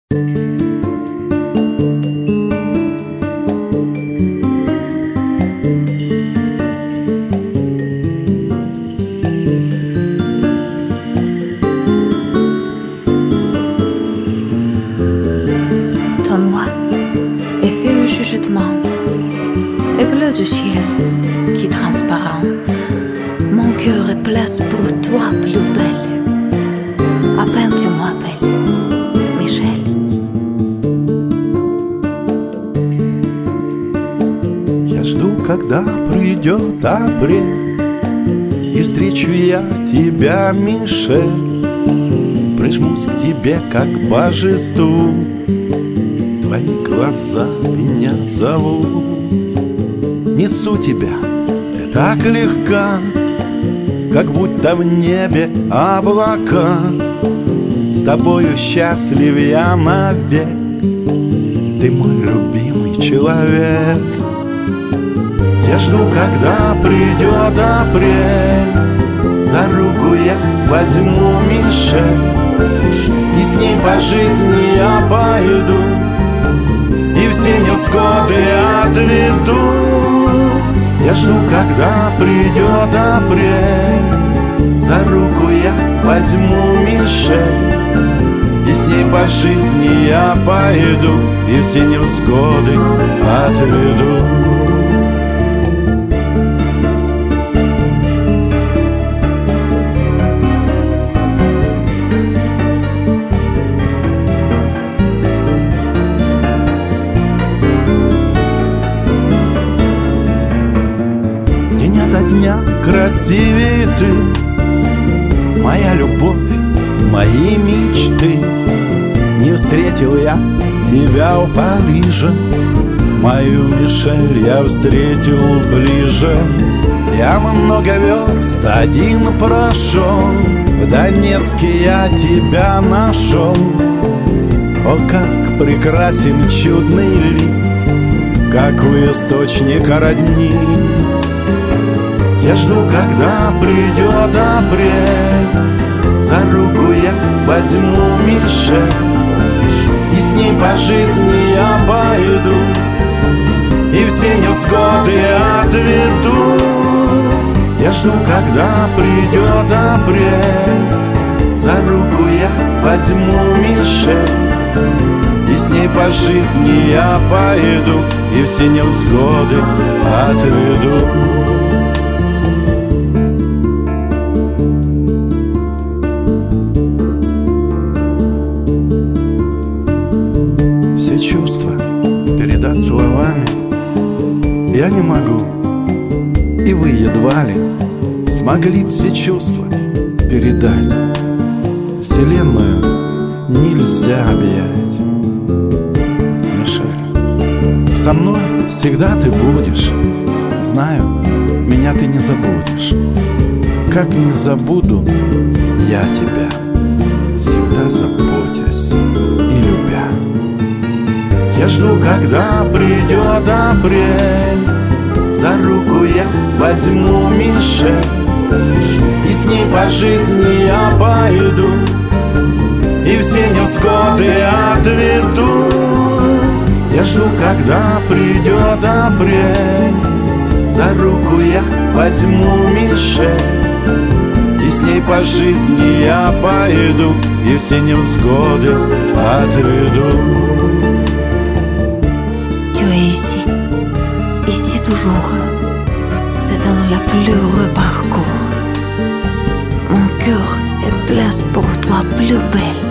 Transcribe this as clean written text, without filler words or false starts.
Et bleu du ciel qui transparent. Mon cœur est place pour toi plus belle. À peine tu m'appelles, Michel. Я жду, когда придет апрель, и встречу я тебя, Мишель. Прижмусь к тебе, как к божеству, твои глаза меня зовут. Несу тебя, ты так легка, как будто в небе облака. С тобою счастлив я навек, ты мой любимый человек. Я жду, когда придет апрель, за руку я возьму Мишель, и с ней по жизни я пойду, и все невзгоды отведу. Я жду, когда придет апрель, за руку я возьму Мишель, и с ней по жизни я пойду, и все невзгоды отведу. Дня красивее ты, моя любовь, мои мечты. Не встретил я тебя в Париже, мою Мишель я встретил ближе. Я много верст один прошел, в Донецке я тебя нашел. О, как прекрасен чудный лик, как у источника родни. Я жду, когда придет апрель, за руку я возьму Мишель, и с ней по жизни я пойду, и все невзгоды отведу. Я жду, когда придет апрель, за руку я возьму Мишель, и с ней по жизни я пойду, и все невзгоды отведу. Все чувства передать словами я не могу, и вы едва ли смогли все чувства передать. Вселенную нельзя объять. Мишель, со мной всегда ты будешь. Знаю, меня ты не забудешь. Как не забуду я тебя, всегда заботясь и любя. Я жду, когда придет апрель, за руку я возьму Мишель, и с ней по жизни я пойду, и все невзгоды отведу. Я жду, когда придет апрель, за руку я возьму Мишель, и с ней по жизни я пойду, и все невзгоды отведу. Tu es ici toujours. C'est dans le plus heureux parcours. Mon cœur est place pour toi plus belle.